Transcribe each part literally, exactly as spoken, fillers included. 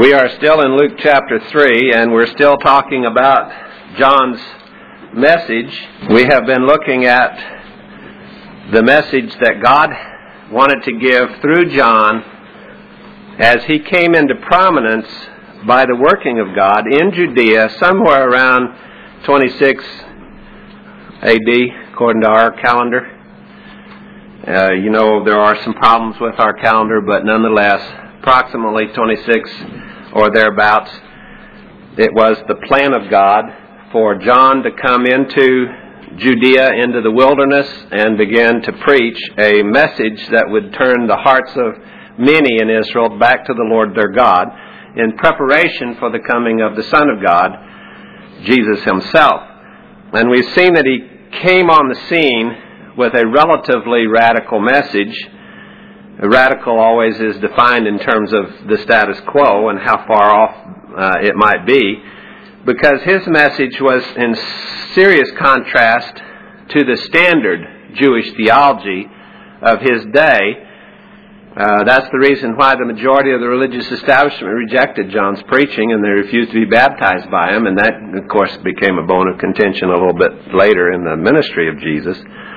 We are still in Luke chapter three, and we're still talking about John's message. We have been looking at the message that God wanted to give through John as he came into prominence by the working of God in Judea somewhere around twenty-six A D, according to our calendar. Uh, you know, there are some problems with our calendar, but nonetheless, approximately twenty-six or thereabouts, it was the plan of God for John to come into Judea, into the wilderness, and begin to preach a message that would turn the hearts of many in Israel back to the Lord their God in preparation for the coming of the Son of God, Jesus himself. And we've seen that he came on the scene with a relatively radical message. Radical always is defined in terms of the status quo and how far off uh, it might be, because his message was in serious contrast to the standard Jewish theology of his day. Uh, that's the reason why the majority of the religious establishment rejected John's preaching, and they refused to be baptized by him, and that, of course, became a bone of contention a little bit later in the ministry of Jesus.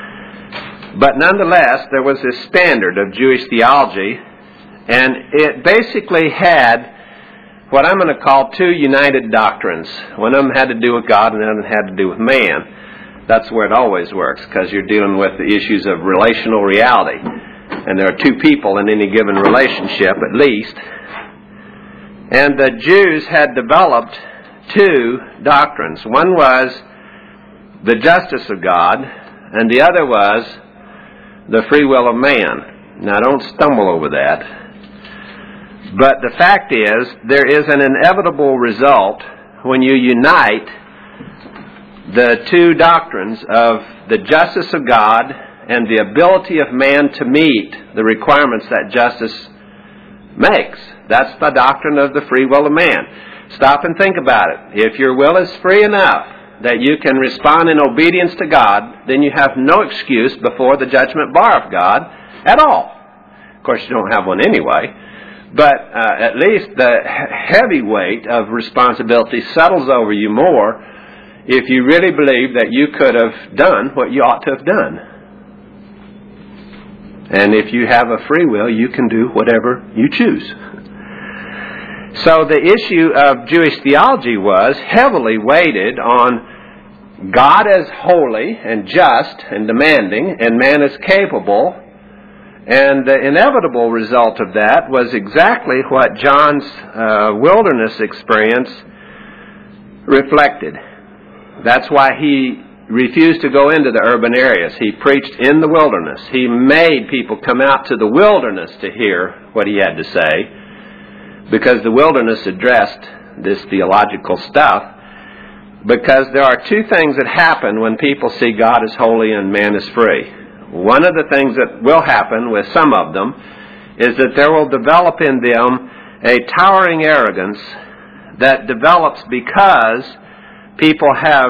But nonetheless, there was this standard of Jewish theology, and it basically had what I'm going to call two united doctrines. One of them had to do with God, and the other had to do with man. That's where it always works, because you're dealing with the issues of relational reality. And there are two people in any given relationship, at least. And the Jews had developed two doctrines. One was the justice of God, and the other was the free will of man. Now, don't stumble over that. But the fact is, there is an inevitable result when you unite the two doctrines of the justice of God and the ability of man to meet the requirements that justice makes. That's the doctrine of the free will of man. Stop and think about it. If your will is free enough that you can respond in obedience to God, then you have no excuse before the judgment bar of God at all. Of course, you don't have one anyway, but uh, at least the heavy weight of responsibility settles over you more if you really believe that you could have done what you ought to have done. And if you have a free will, you can do whatever you choose. So the issue of Jewish theology was heavily weighted on God as holy and just and demanding, and man as capable. And the inevitable result of that was exactly what John's uh, wilderness experience reflected. That's why he refused to go into the urban areas. He preached in the wilderness. He made people come out to the wilderness to hear what he had to say, because the wilderness addressed this theological stuff. Because there are two things that happen when people see God as holy and man is free. One of the things that will happen with some of them is that there will develop in them a towering arrogance that develops because people have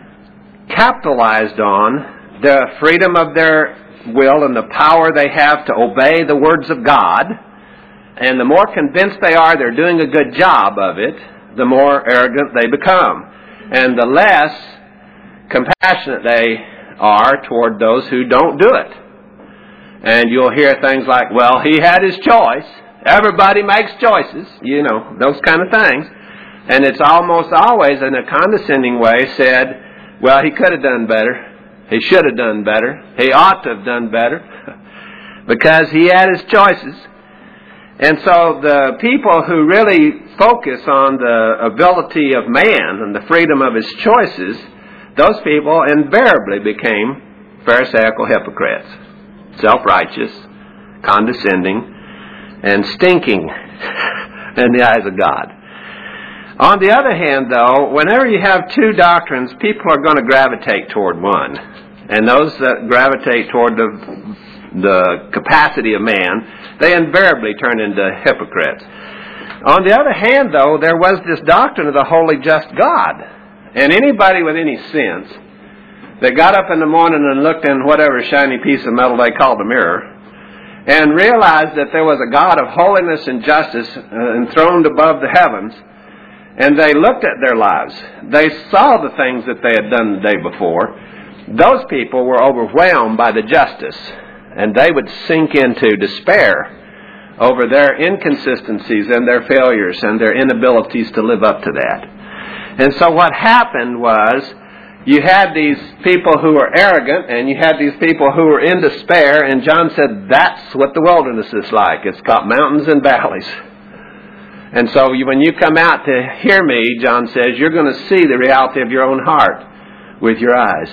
capitalized on the freedom of their will and the power they have to obey the words of God. And the more convinced they are they're doing a good job of it, the more arrogant they become. And the less compassionate they are toward those who don't do it. And you'll hear things like, well, he had his choice. Everybody makes choices. You know, those kind of things. And it's almost always in a condescending way said, well, he could have done better. He should have done better. He ought to have done better. Because he had his choices. And so the people who really focus on the ability of man and the freedom of his choices, those people invariably became Pharisaical hypocrites, self-righteous, condescending, and stinking in the eyes of God. On the other hand, though, whenever you have two doctrines, people are going to gravitate toward one. And those that gravitate toward the the capacity of man, they invariably turn into hypocrites. On the other hand, though, there was this doctrine of the holy, just God. And anybody with any sense that got up in the morning and looked in whatever shiny piece of metal they called a mirror and realized that there was a God of holiness and justice enthroned above the heavens, and they looked at their lives, they saw the things that they had done the day before, those people were overwhelmed by the justice, and they would sink into despair over their inconsistencies and their failures and their inabilities to live up to that. And so what happened was, you had these people who were arrogant, and you had these people who were in despair, and John said, that's what the wilderness is like. It's got mountains and valleys. And so you, when you come out to hear me, John says, you're going to see the reality of your own heart with your eyes.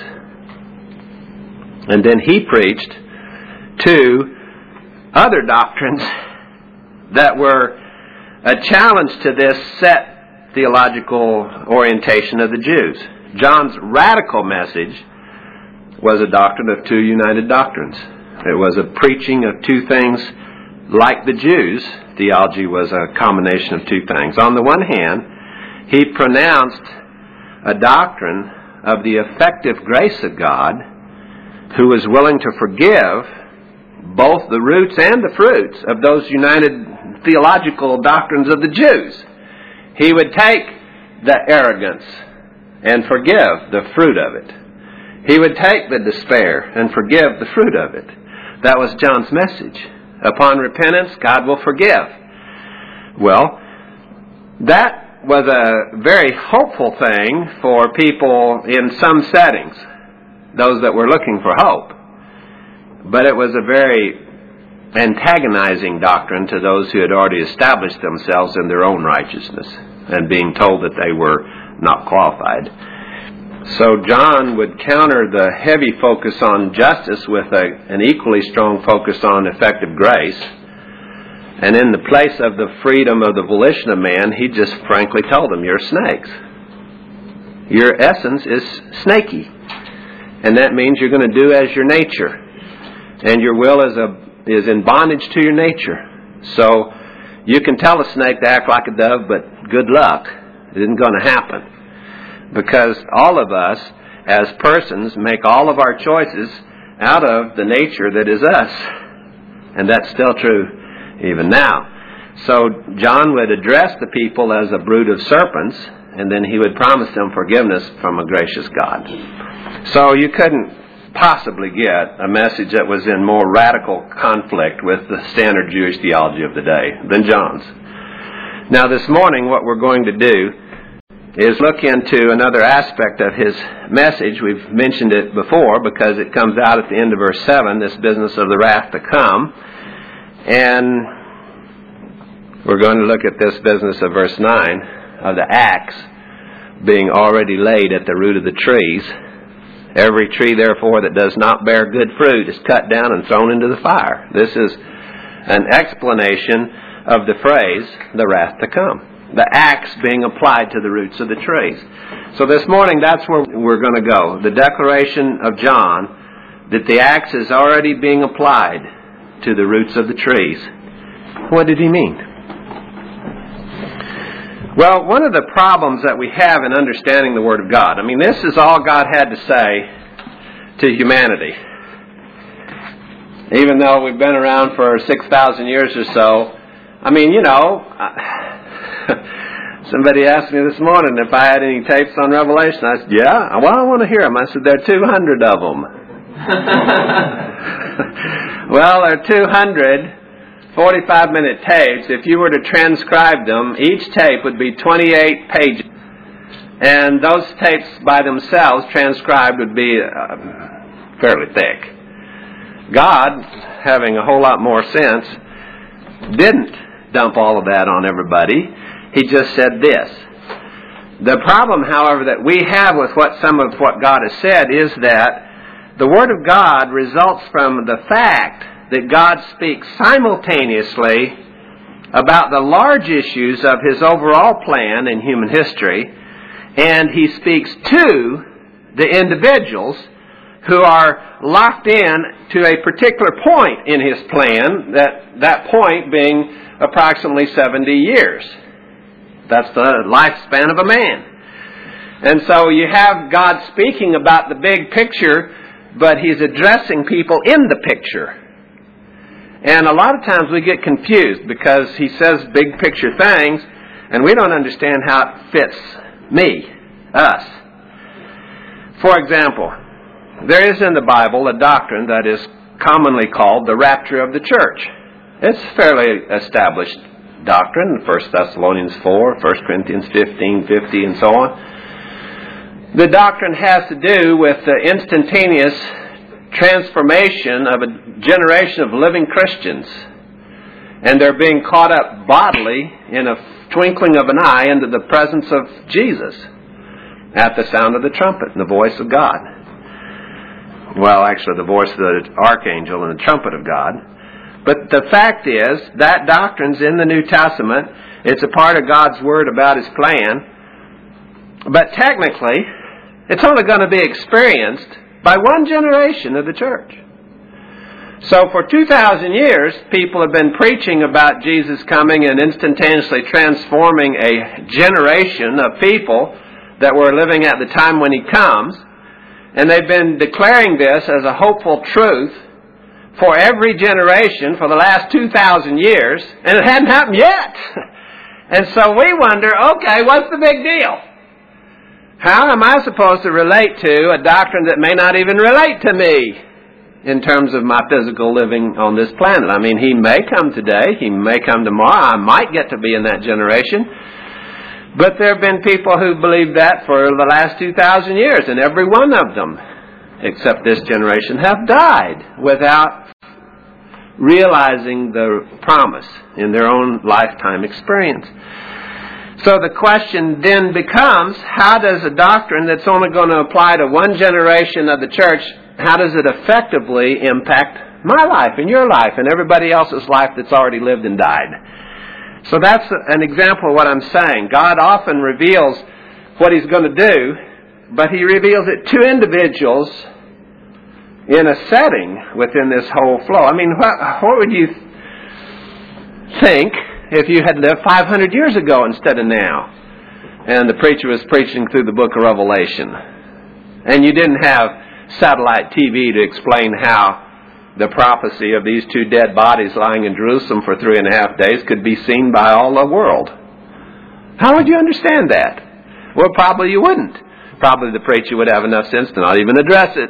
And then he preached two other doctrines that were a challenge to this set theological orientation of the Jews. John's radical message was a doctrine of two united doctrines. It was a preaching of two things like the Jews. Theology was a combination of two things. On the one hand, he pronounced a doctrine of the effective grace of God, who was willing to forgive both the roots and the fruits of those united theological doctrines of the Jews. He would take the arrogance and forgive the fruit of it. He would take the despair and forgive the fruit of it. That was John's message. Upon repentance, God will forgive. Well, that was a very hopeful thing for people in some settings, those that were looking for hope. But it was a very antagonizing doctrine to those who had already established themselves in their own righteousness and being told that they were not qualified. So John would counter the heavy focus on justice with a, an equally strong focus on effective grace. And in the place of the freedom of the volition of man, he just frankly told them, you're snakes. Your essence is snaky. And that means you're going to do as your nature. And your will is, a, is in bondage to your nature. So you can tell a snake to act like a dove, but good luck. It isn't going to happen. Because all of us, as persons, make all of our choices out of the nature that is us. And that's still true even now. So John would address the people as a brood of serpents, and then he would promise them forgiveness from a gracious God. So you couldn't possibly get a message that was in more radical conflict with the standard Jewish theology of the day than John's. Now this morning what we're going to do is look into another aspect of his message. We've mentioned it before because it comes out at the end of verse seven, this business of the wrath to come. And we're going to look at this business of verse nine, of the axe being already laid at the root of the trees. Every tree, therefore, that does not bear good fruit is cut down and thrown into the fire. This is an explanation of the phrase, the wrath to come. The axe being applied to the roots of the trees. So this morning, that's where we're going to go. The declaration of John that the axe is already being applied to the roots of the trees. What did he mean? Well, one of the problems that we have in understanding the Word of God, I mean, this is all God had to say to humanity. Even though we've been around for six thousand years or so, I mean, you know, somebody asked me this morning if I had any tapes on Revelation. I said, yeah, well, I want to hear them. I said, there are two hundred of them. Well, there are two hundred forty-five minute tapes. If you were to transcribe them, each tape would be twenty-eight pages. And those tapes by themselves, transcribed, would be uh, fairly thick. God, having a whole lot more sense, didn't dump all of that on everybody. He just said this. The problem, however, that we have with what some of what God has said is that the Word of God results from the fact that God speaks simultaneously about the large issues of His overall plan in human history, and He speaks to the individuals who are locked in to a particular point in His plan, that, that point being approximately seventy years. That's the lifespan of a man. And so you have God speaking about the big picture, but He's addressing people in the picture. And a lot of times we get confused because he says big picture things and we don't understand how it fits me, us. For example, there is in the Bible a doctrine that is commonly called the rapture of the church. It's a fairly established doctrine, First Thessalonians four, First Corinthians fifteen, fifty, and so on. The doctrine has to do with the instantaneous transformation of a generation of living Christians, and they're being caught up bodily in a twinkling of an eye into the presence of Jesus at the sound of the trumpet and the voice of God. Well, actually the voice of the archangel and the trumpet of God. But the fact is, that doctrine's in the New Testament. It's a part of God's Word about His plan. But technically, it's only going to be experienced by one generation of the church. So for two thousand years, people have been preaching about Jesus coming and instantaneously transforming a generation of people that were living at the time when He comes. And they've been declaring this as a hopeful truth for every generation for the last two thousand years, and it hadn't happened yet. And so we wonder, okay, what's the big deal? How am I supposed to relate to a doctrine that may not even relate to me in terms of my physical living on this planet? I mean, He may come today, He may come tomorrow, I might get to be in that generation. But there have been people who believe that for the last two thousand years, and every one of them, except this generation, have died without realizing the promise in their own lifetime experience. So the question then becomes, how does a doctrine that's only going to apply to one generation of the church, how does it effectively impact my life and your life and everybody else's life that's already lived and died? So that's an example of what I'm saying. God often reveals what He's going to do, but He reveals it to individuals in a setting within this whole flow. I mean, what, what would you think if you had lived five hundred years ago instead of now, and the preacher was preaching through the book of Revelation, and you didn't have satellite T V to explain how the prophecy of these two dead bodies lying in Jerusalem for three and a half days could be seen by all the world? How would you understand that? Well, probably you wouldn't. Probably the preacher would have enough sense to not even address it.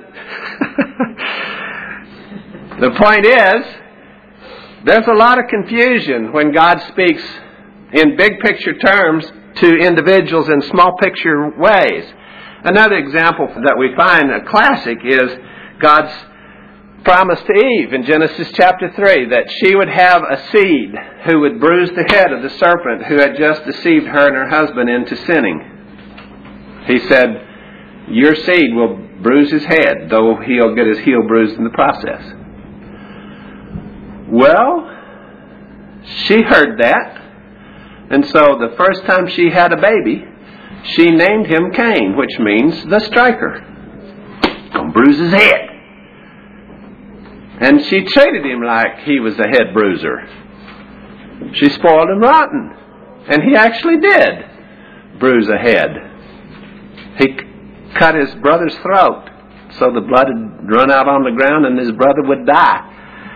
The point is, there's a lot of confusion when God speaks in big picture terms to individuals in small picture ways. Another example that we find, a classic, is God's promise to Eve in Genesis chapter three, that she would have a seed who would bruise the head of the serpent who had just deceived her and her husband into sinning. He said, your seed will bruise his head, though he'll get his heel bruised in the process. Well, she heard that. And so the first time she had a baby, she named him Cain, which means the striker. Gonna bruise his head. And she treated him like he was a head bruiser. She spoiled him rotten. And he actually did bruise a head. He cut his brother's throat so the blood would run out on the ground and his brother would die.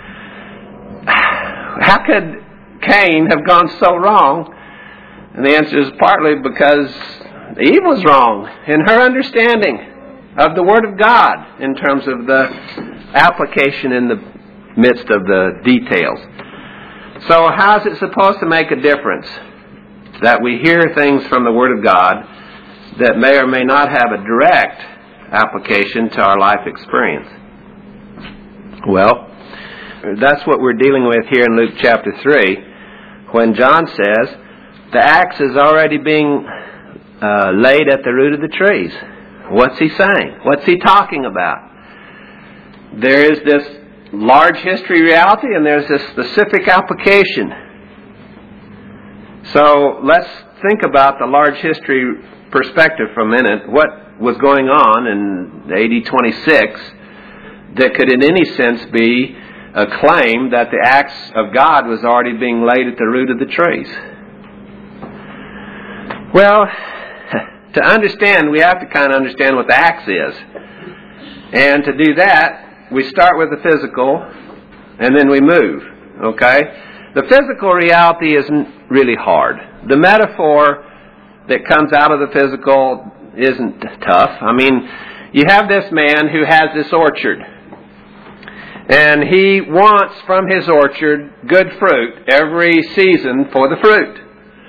How could Cain have gone so wrong? And the answer is partly because Eve was wrong in her understanding of the Word of God in terms of the application in the midst of the details. So how is it supposed to make a difference that we hear things from the Word of God that may or may not have a direct application to our life experience? Well, that's what we're dealing with here in Luke chapter three, when John says the axe is already being uh, laid at the root of the trees. What's he saying? What's he talking about? There is this large history reality and there's this specific application. So let's think about the large history perspective for a minute. What was going on in A D twenty-six that could in any sense be a claim that the axe of God was already being laid at the root of the trees? Well, to understand, we have to kind of understand what the axe is. And to do that, we start with the physical, and then we move. Okay? The physical reality isn't really hard. The metaphor that comes out of the physical isn't tough. I mean, you have this man who has this orchard. And he wants from his orchard good fruit every season for the fruit.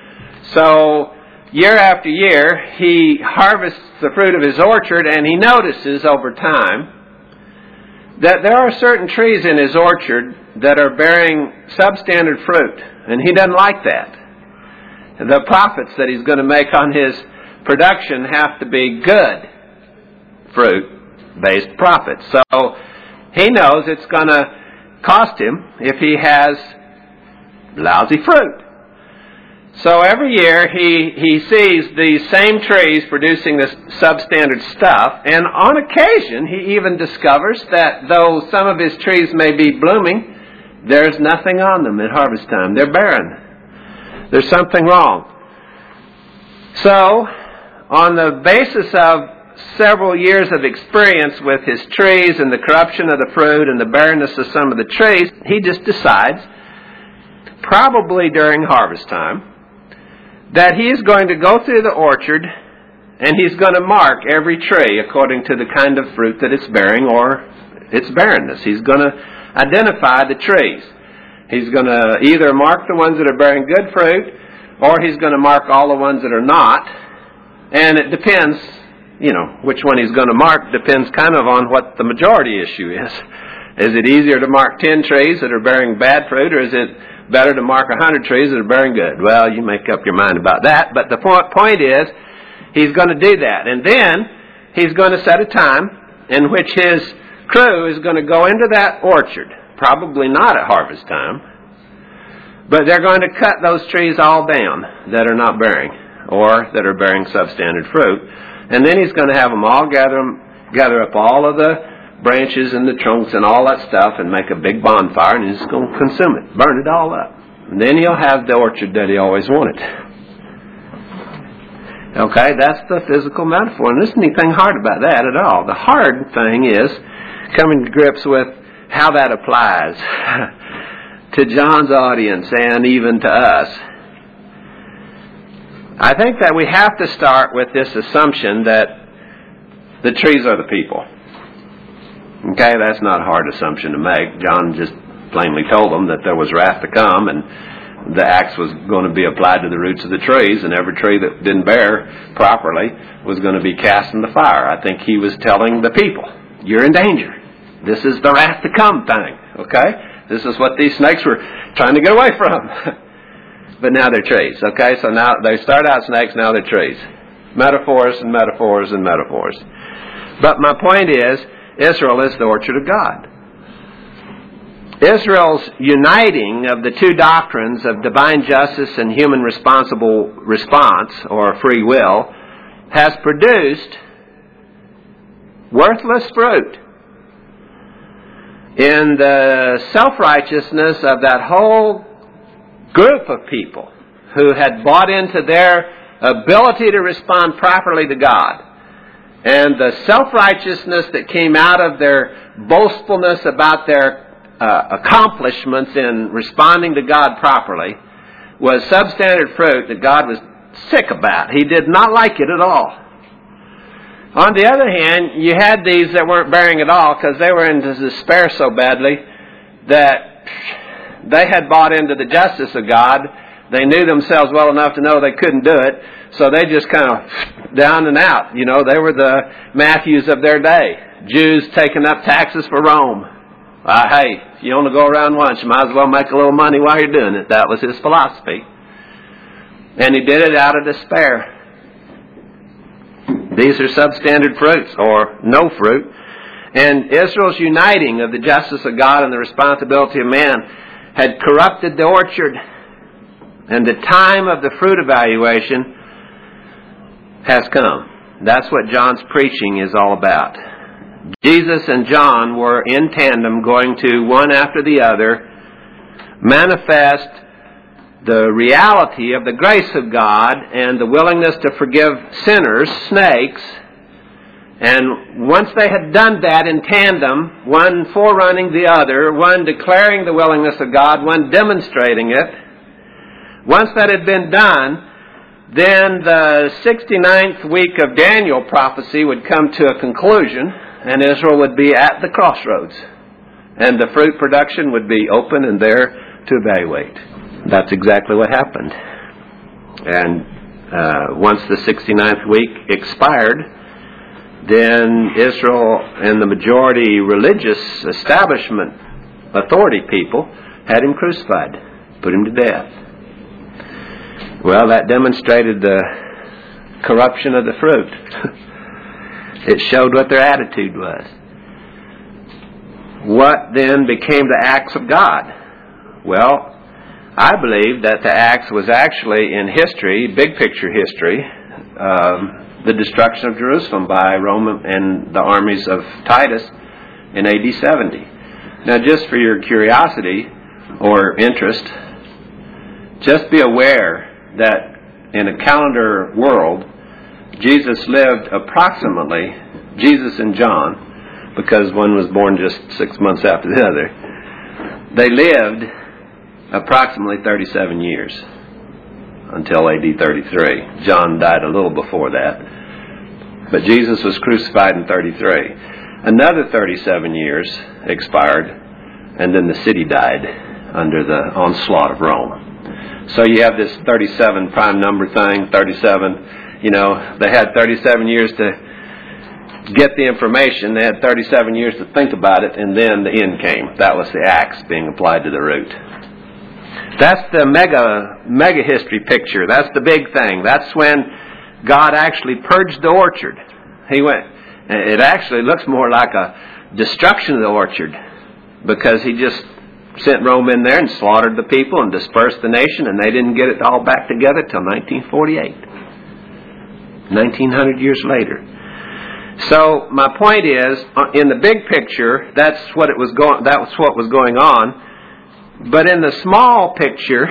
So, year after year, he harvests the fruit of his orchard, and he notices over time that there are certain trees in his orchard that are bearing substandard fruit, and he doesn't like that. The profits that he's going to make on his production have to be good fruit-based profits. So he knows it's going to cost him if he has lousy fruit. So every year he, he sees these same trees producing this substandard stuff, and on occasion he even discovers that though some of his trees may be blooming, there's nothing on them at harvest time. They're barren. There's something wrong. So, on the basis of several years of experience with his trees and the corruption of the fruit and the barrenness of some of the trees, he just decides, probably during harvest time, that he is going to go through the orchard and he's going to mark every tree according to the kind of fruit that it's bearing or its barrenness. He's going to identify the trees. He's going to either mark the ones that are bearing good fruit, or he's going to mark all the ones that are not. And it depends, you know, which one he's going to mark depends kind of on what the majority issue is. Is it easier to mark ten trees that are bearing bad fruit, or is it better to mark one hundred trees that are bearing good? Well, you make up your mind about that. But the point is, he's going to do that. And then he's going to set a time in which his crew is going to go into that orchard, probably not at harvest time, but they're going to cut those trees all down that are not bearing or that are bearing substandard fruit. And then he's going to have them all gather, them, gather up all of the branches and the trunks and all that stuff and make a big bonfire, and he's going to consume it, burn it all up. And then he'll have the orchard that he always wanted. Okay, that's the physical metaphor. And there isn't anything hard about that at all. The hard thing is coming to grips with how that applies to John's audience and even to us. I think that we have to start with this assumption that the trees are the people. Okay, that's not a hard assumption to make. John just plainly told them that there was wrath to come, and the axe was going to be applied to the roots of the trees, and every tree that didn't bear properly was going to be cast in the fire. I think he was telling the people, you're in danger. This is the wrath to come thing, okay? This is what these snakes were trying to get away from. But now they're trees, okay? So now they start out snakes, now they're trees. Metaphors and metaphors and metaphors. But my point is, Israel is the orchard of God. Israel's uniting of the two doctrines of divine justice and human responsible response, or free will, has produced worthless fruit in the self-righteousness of that whole group of people who had bought into their ability to respond properly to God. And the self-righteousness that came out of their boastfulness about their uh, accomplishments in responding to God properly was substandard fruit that God was sick about. He did not like it at all. On the other hand, you had these that weren't bearing at all because they were in despair so badly that they had bought into the justice of God. They knew themselves well enough to know they couldn't do it, so they just kind of down and out. You know, they were the Matthews of their day. Jews taking up taxes for Rome. Uh, hey, if you want to go around once, you might as well make a little money while you're doing it. That was his philosophy. And he did it out of despair. These are substandard fruits, or no fruit. And Israel's uniting of the justice of God and the responsibility of man had corrupted the orchard. And the time of the fruit evaluation has come. That's what John's preaching is all about. Jesus and John were in tandem, going to, one after the other, manifest the reality of the grace of God and the willingness to forgive sinners, snakes, And once they had done that in tandem, one forerunning the other, one declaring the willingness of God, one demonstrating it, once that had been done, then the sixty-ninth week of Daniel prophecy would come to a conclusion, and Israel would be at the crossroads. And the fruit production would be open and there to evaluate. That's exactly what happened. And uh, once the sixty-ninth week expired, then Israel and the majority religious establishment authority people had him crucified, put him to death. Well, that demonstrated the corruption of the fruit. It showed what their attitude was. What then became the acts of God? Well, I believe that the acts was actually in history, big picture history, um, the destruction of Jerusalem by Rome and the armies of Titus in A D seventy. Now, just for your curiosity or interest, just be aware that in a calendar world, Jesus lived approximately, Jesus and John, because one was born just six months after the other, they lived approximately thirty-seven years until A D thirty-three. John died a little before that. But Jesus was crucified in thirty-three. Another thirty-seven years expired, and then the city died under the onslaught of Rome. So you have this thirty-seven prime number thing, thirty-seven, you know, they had thirty-seven years to get the information, they had thirty-seven years to think about it, and then the end came. That was the axe being applied to the root. That's the mega, mega history picture. That's the big thing. That's when God actually purged the orchard. He went, it actually looks more like a destruction of the orchard, because he just sent Rome in there and slaughtered the people and dispersed the nation, and they didn't get it all back together till nineteen forty-eight. nineteen hundred years later. So my point is, in the big picture, that's what it was going. That was what was going on. But in the small picture,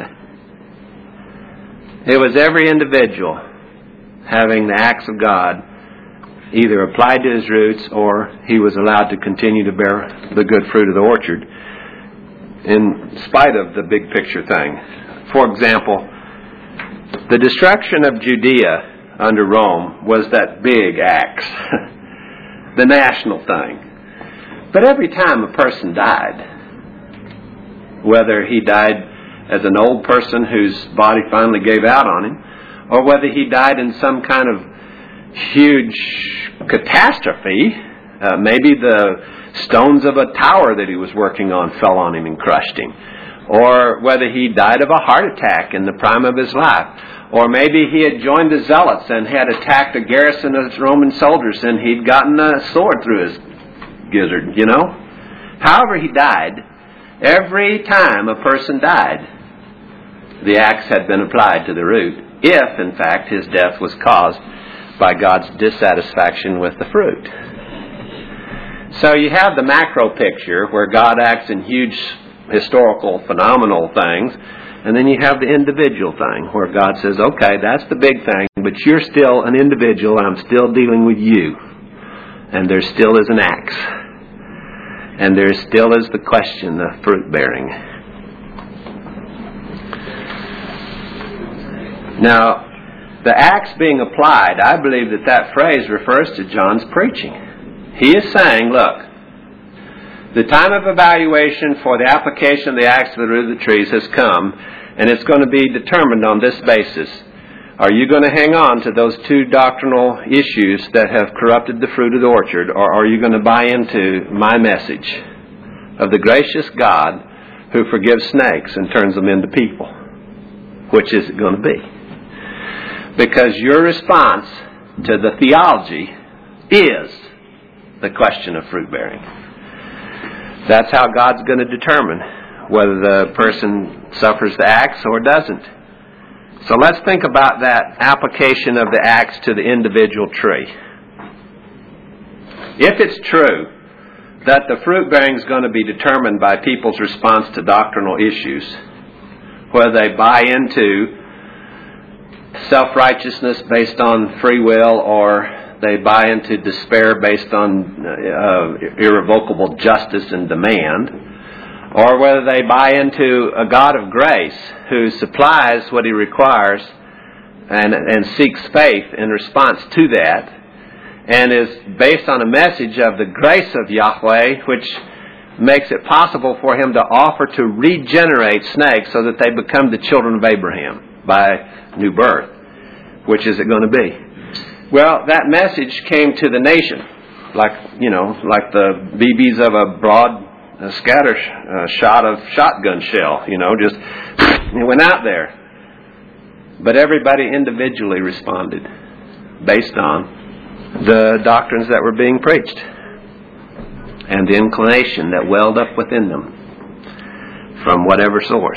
it was every individual having the acts of God either applied to his roots, or he was allowed to continue to bear the good fruit of the orchard in spite of the big picture thing. For example, the destruction of Judea under Rome was that big axe, the national thing. But every time a person died, whether he died as an old person whose body finally gave out on him, or whether he died in some kind of huge catastrophe, uh, maybe the stones of a tower that he was working on fell on him and crushed him, or whether he died of a heart attack in the prime of his life, or maybe he had joined the Zealots and had attacked a garrison of Roman soldiers and he'd gotten a sword through his gizzard, you know. However he died, every time a person died, the axe had been applied to the root, if, in fact, his death was caused by God's dissatisfaction with the fruit. So you have the macro picture where God acts in huge historical, phenomenal things, and then you have the individual thing where God says, okay, that's the big thing, but you're still an individual, and I'm still dealing with you. And there still is an axe. And there still is the question of fruit bearing. Now, the axe being applied, I believe that that phrase refers to John's preaching. He is saying, look, the time of evaluation for the application of the axe to the root of the trees has come, and it's going to be determined on this basis. Are you going to hang on to those two doctrinal issues that have corrupted the fruit of the orchard, or are you going to buy into my message of the gracious God who forgives snakes and turns them into people? Which is it going to be? Because your response to the theology is the question of fruit bearing. That's how God's going to determine whether the person suffers the axe or doesn't. So let's think about that application of the axe to the individual tree. If it's true that the fruit bearing is going to be determined by people's response to doctrinal issues, whether they buy into self-righteousness based on free will, or they buy into despair based on uh, irrevocable justice and demand, or whether they buy into a God of grace who supplies what He requires and, and seeks faith in response to that, and is based on a message of the grace of Yahweh, which makes it possible for Him to offer to regenerate snakes so that they become the children of Abraham by new birth. Which is it going to be? Well, that message came to the nation, like, you know, like the B Bs of a broad uh, scatter uh, shot of shotgun shell, you know, just it went out there. But everybody individually responded based on the doctrines that were being preached and the inclination that welled up within them from whatever source.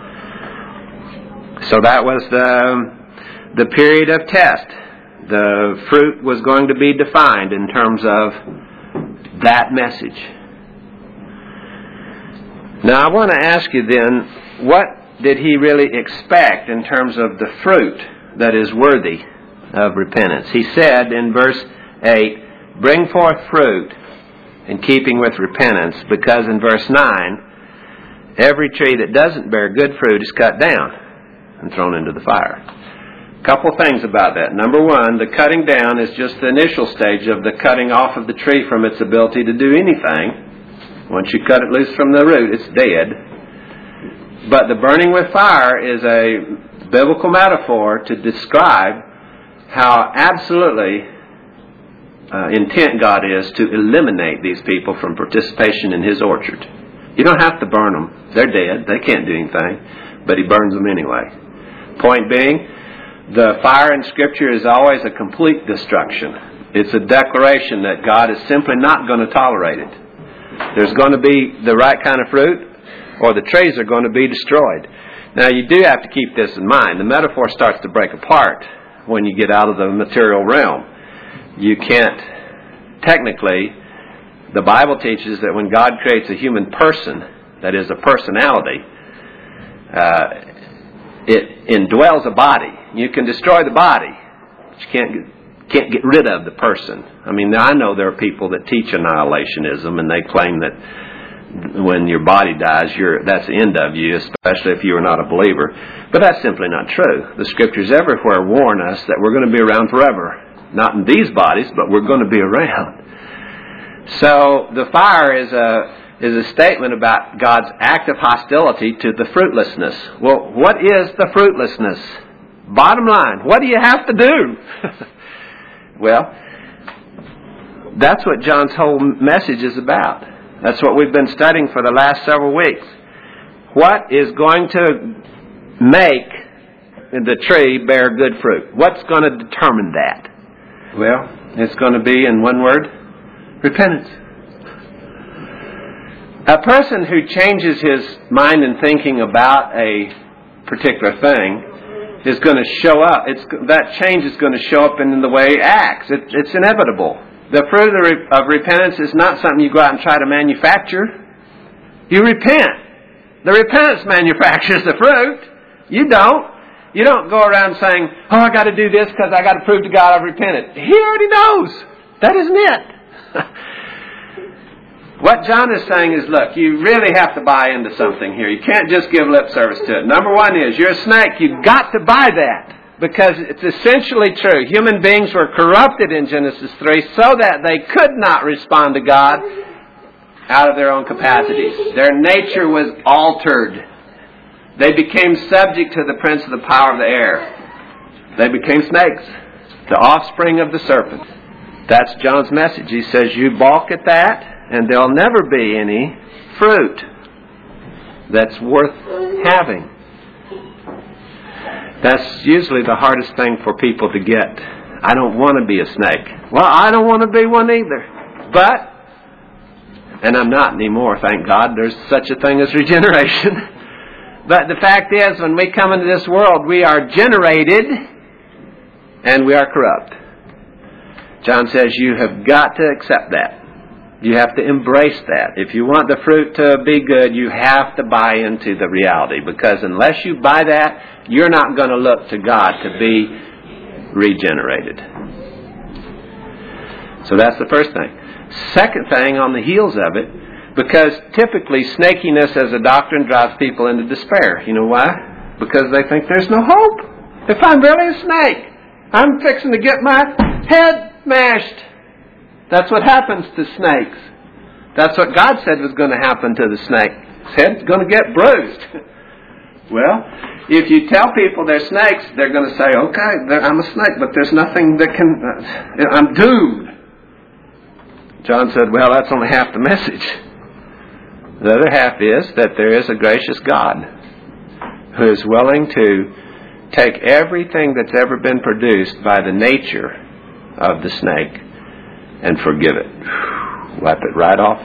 So that was the the period of test. The fruit was going to be defined in terms of that message. Now I want to ask you then, what did He really expect in terms of the fruit that is worthy of repentance? He said in verse eight, bring forth fruit in keeping with repentance, because in verse nine, every tree that doesn't bear good fruit is cut down and thrown into the fire. A couple things about that. Number one, the cutting down is just the initial stage of the cutting off of the tree from its ability to do anything. Once you cut it loose from the root, it's dead. But the burning with fire is a biblical metaphor to describe how absolutely uh, intent God is to eliminate these people from participation in His orchard. You don't have to burn them. They're dead. They can't do anything. But He burns them anyway. Point being, the fire in Scripture is always a complete destruction. It's a declaration that God is simply not going to tolerate it. There's going to be the right kind of fruit, or the trees are going to be destroyed. Now, you do have to keep this in mind. The metaphor starts to break apart when you get out of the material realm. You can't, technically, the Bible teaches that when God creates a human person, that is a personality, uh, it indwells a body. You can destroy the body, but you can't get, can't get rid of the person. I mean, I know there are people that teach annihilationism, and they claim that when your body dies, you're, that's the end of you, especially if you are not a believer. But that's simply not true. The Scriptures everywhere warn us that we're going to be around forever. Not in these bodies, but we're going to be around. So the fire is a is a statement about God's active hostility to the fruitlessness. Well, what is the fruitlessness? Bottom line, what do you have to do? Well, that's what John's whole message is about. That's what we've been studying for the last several weeks. What is going to make the tree bear good fruit? What's going to determine that? Well, it's going to be, in one word, repentance. A person who changes his mind and thinking about a particular thing is going to show up. It's, that change is going to show up in the way he acts. It, it's inevitable. The fruit of, re, of repentance is not something you go out and try to manufacture. You repent. The repentance manufactures the fruit. You don't. You don't go around saying, oh, I got to do this because I got to prove to God I've repented. He already knows. That isn't it. What John is saying is, look, you really have to buy into something here. You can't just give lip service to it. Number one is, you're a snake. You've got to buy that. Because it's essentially true. Human beings were corrupted in Genesis three so that they could not respond to God out of their own capacities. Their nature was altered. They became subject to the prince of the power of the air. They became snakes, the offspring of the serpent. That's John's message. He says, you balk at that, and there'll never be any fruit that's worth having. That's usually the hardest thing for people to get. I don't want to be a snake. Well, I don't want to be one either. But, and I'm not anymore, thank God. There's such a thing as regeneration. But the fact is, when we come into this world, we are generated and we are corrupt. John says you have got to accept that. You have to embrace that. If you want the fruit to be good, you have to buy into the reality. Because unless you buy that, you're not going to look to God to be regenerated. So that's the first thing. Second thing on the heels of it, because typically snakiness as a doctrine drives people into despair. You know why? Because they think there's no hope. If I'm really a snake, I'm fixing to get my head mashed. That's what happens to snakes. That's what God said was going to happen to the snake. His head's going to get bruised. Well, if you tell people they're snakes, they're going to say, okay, I'm a snake, but there's nothing that can, uh, I'm doomed. John said, well, that's only half the message. The other half is that there is a gracious God who is willing to take everything that's ever been produced by the nature of the snake and forgive it. Wipe it right off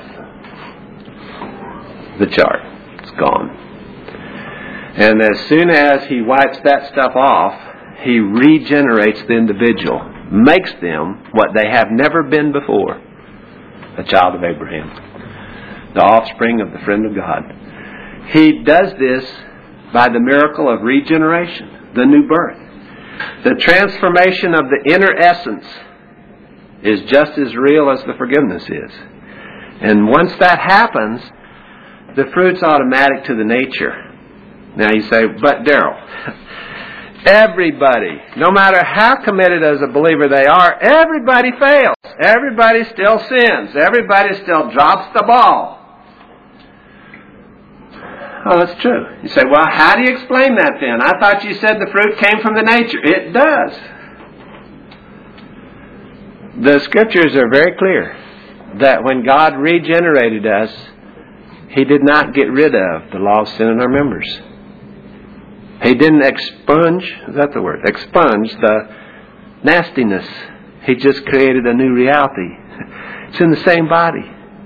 the chart. It's gone. And as soon as he wipes that stuff off, he regenerates the individual, makes them what they have never been before, a child of Abraham, the offspring of the friend of God. He does this by the miracle of regeneration, the new birth. The transformation of the inner essence is just as real as the forgiveness is. And once that happens, the fruit's automatic to the nature. Now you say, but Darrell, everybody, no matter how committed as a believer they are, everybody fails. Everybody still sins. Everybody still drops the ball. Oh, that's true. You say, well, how do you explain that then? I thought you said the fruit came from the nature. It does. The Scriptures are very clear that when God regenerated us, He did not get rid of the law of sin in our members. He didn't expunge, is that the word? Expunge the nastiness. He just created a new reality. It's in the same body.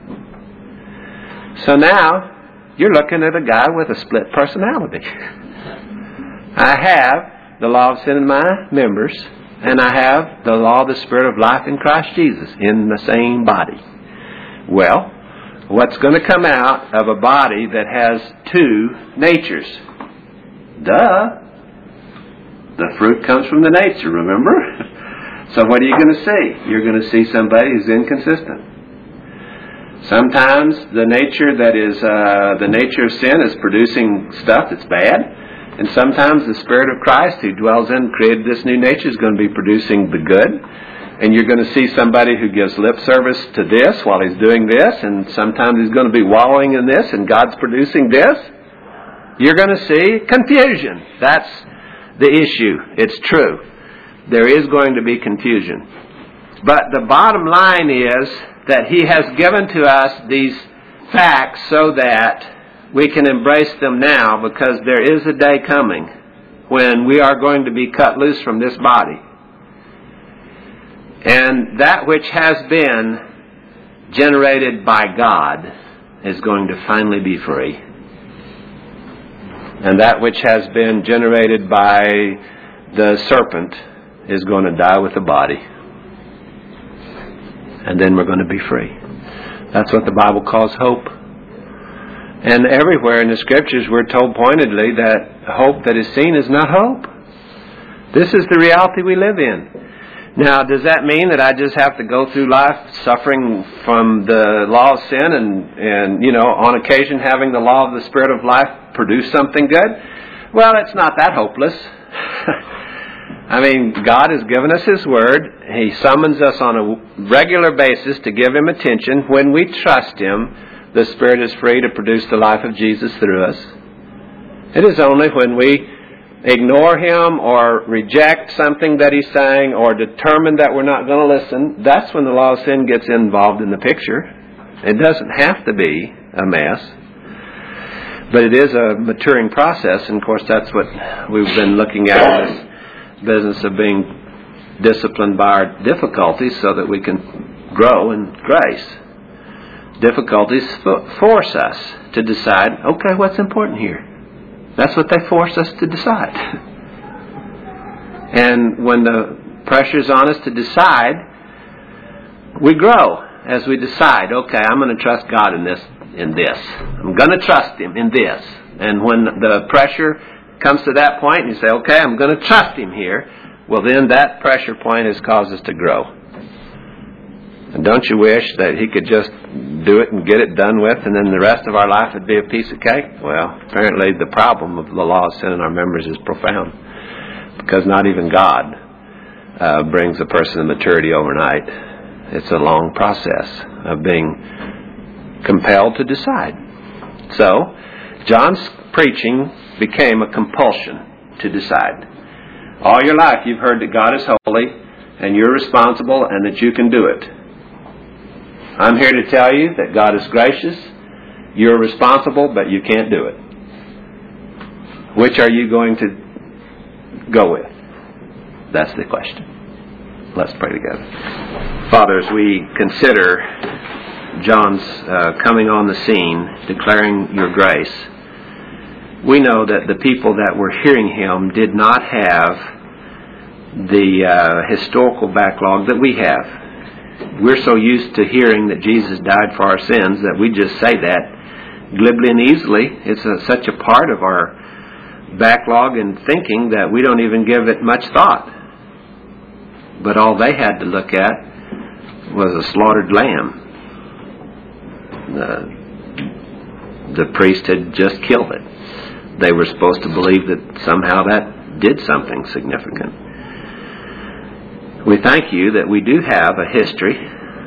So now, you're looking at a guy with a split personality. I have the law of sin in my members, and I have the law of the Spirit of life in Christ Jesus in the same body. Well, what's going to come out of a body that has two natures? Duh. The fruit comes from the nature, remember? So what are you going to see? You're going to see somebody who's inconsistent. Sometimes the nature that is uh, the nature of sin is producing stuff that's bad, and sometimes the Spirit of Christ who dwells in and created this new nature is going to be producing the good. And you're going to see somebody who gives lip service to this while he's doing this, and sometimes he's going to be wallowing in this, and God's producing this. You're going to see confusion. That's the issue. It's true. There is going to be confusion. But the bottom line is that He has given to us these facts so that we can embrace them now, because there is a day coming when we are going to be cut loose from this body. And that which has been generated by God is going to finally be free. And that which has been generated by the serpent is going to die with the body. And then we're going to be free. That's what the Bible calls hope. And everywhere in the Scriptures we're told pointedly that hope that is seen is not hope. This is the reality we live in. Now, does that mean that I just have to go through life suffering from the law of sin and, and, you know, on occasion having the law of the Spirit of life produce something good? Well, it's not that hopeless. I mean, God has given us His Word. He summons us on a regular basis to give Him attention. When we trust Him, the Spirit is free to produce the life of Jesus through us. It is only when we ignore Him or reject something that He's saying or determine that we're not going to listen, that's when the law of sin gets involved in the picture. It doesn't have to be a mess, but it is a maturing process, and of course that's what we've been looking at in this business of being disciplined by our difficulties so that we can grow in grace. Difficulties force us to decide, okay, what's important here? That's what they force us to decide. And when the pressure's on us to decide, we grow as we decide, okay, I'm going to trust God in this, in this. I'm going to trust Him in this. And when the pressure comes to that point and you say, okay, I'm going to trust Him here, well then that pressure point has caused us to grow. And don't you wish that He could just do it and get it done with, and then the rest of our life would be a piece of cake? Well, apparently the problem of the law of sin in our members is profound, because not even God uh, brings a person to maturity overnight. It's a long process of being compelled to decide. So, John's preaching became a compulsion to decide. All your life you've heard that God is holy, and you're responsible, and that you can do it. I'm here to tell you that God is gracious, you're responsible, but you can't do it. Which are you going to go with? That's the question. Let's pray together. Father, as we consider John's uh, coming on the scene, declaring your grace, we know that the people that were hearing him did not have the uh, historical backlog that we have. We're so used to hearing that Jesus died for our sins that we just say that glibly and easily. It's a, such a part of our backlog and thinking that we don't even give it much thought. But all they had to look at was a slaughtered lamb. The, the priest had just killed it. They were supposed to believe that somehow that did something significant. We thank you that we do have a history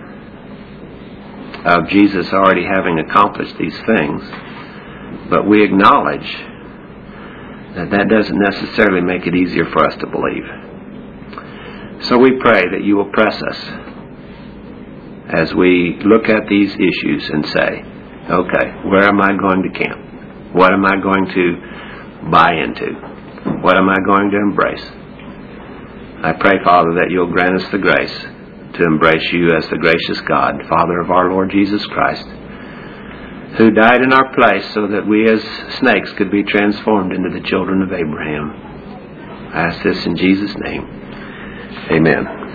of Jesus already having accomplished these things, but we acknowledge that that doesn't necessarily make it easier for us to believe. So we pray that you will press us as we look at these issues and say, okay, where am I going to camp? What am I going to buy into? What am I going to embrace? I pray, Father, that you'll grant us the grace to embrace you as the gracious God, Father of our Lord Jesus Christ, who died in our place so that we as snakes could be transformed into the children of Abraham. I ask this in Jesus' name. Amen.